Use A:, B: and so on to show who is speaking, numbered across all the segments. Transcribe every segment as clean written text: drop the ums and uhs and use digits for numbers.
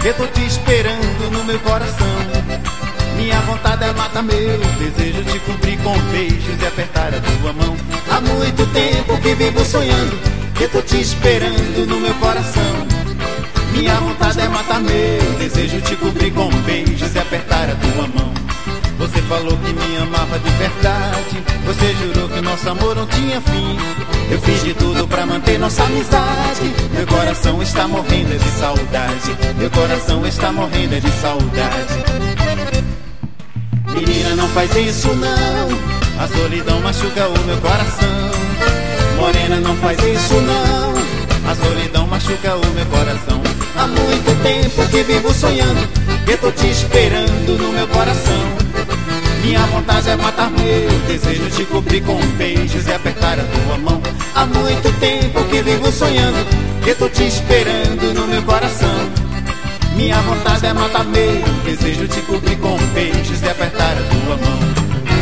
A: eu tô te esperando no meu coração. Minha vontade é matar meu desejo, te cobrir com beijos e apertar a tua mão. Há muito tempo que vivo sonhando, eu tô te esperando no meu coração. Minha vontade é matar meu desejo, te cobrir com beijos e apertar a tua mão. Você falou que me amava de verdade, você jurou que nosso amor não tinha fim. Eu fiz de tudo pra manter nossa amizade. Meu coração está morrendo de saudade. Meu coração está morrendo de saudade. Menina, não faz isso não, a solidão machuca o meu coração. Morena, não faz isso não, a solidão machuca o meu coração. Há muito tempo que vivo sonhando, eu tô te esperando no meu coração. Minha vontade é matar meu desejo, te cobrir com beijos e apertar a tua mão. Há muito tempo que vivo sonhando, eu tô te esperando no meu coração. Minha vontade é matar meu desejo, te cobrir com beijos e apertar a tua mão.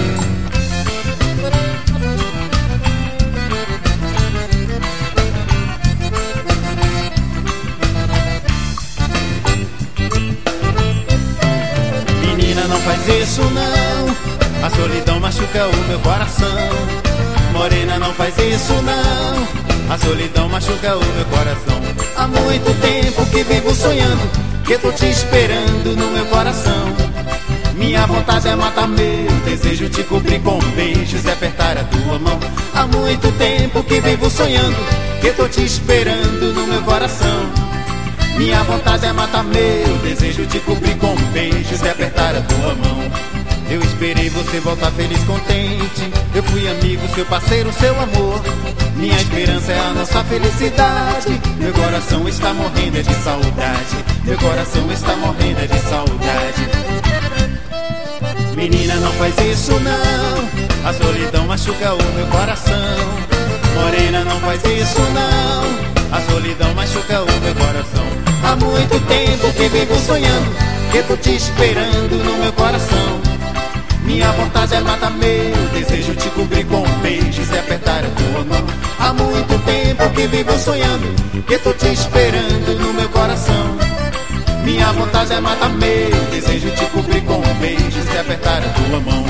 A: Não faz isso não, a solidão machuca o meu coração. Morena, não faz isso não, a solidão machuca o meu coração. Há muito tempo que vivo sonhando, que eu tô te esperando no meu coração. Minha vontade é matar meu desejo, te cobrir com beijos e apertar a tua mão. Há muito tempo que vivo sonhando, que eu tô te esperando no meu coração. Minha vontade é matar meu desejo, te cobrir com beijos e apertar a tua mão. Eu esperei você voltar feliz, contente. Eu fui amigo, seu parceiro, seu amor. Minha esperança é a nossa felicidade. Meu coração está morrendo de saudade. Meu coração está morrendo de saudade. Menina, não faz isso não, a solidão machuca o meu coração. Morena, não faz isso não, a solidão machuca o meu coração. Há muito tempo que vivo sonhando, que tô te esperando no meu coração. Minha vontade é matar meu desejo, te cobrir com beijos e apertar a tua mão. Há muito tempo que vivo sonhando, que tô te esperando no meu coração. Minha vontade é matar meu desejo, te cobrir com beijos e apertar a tua mão.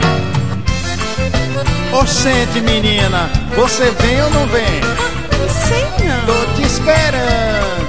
A: Oxente, menina, você vem ou não vem?
B: Não sei não.
A: Tô te esperando.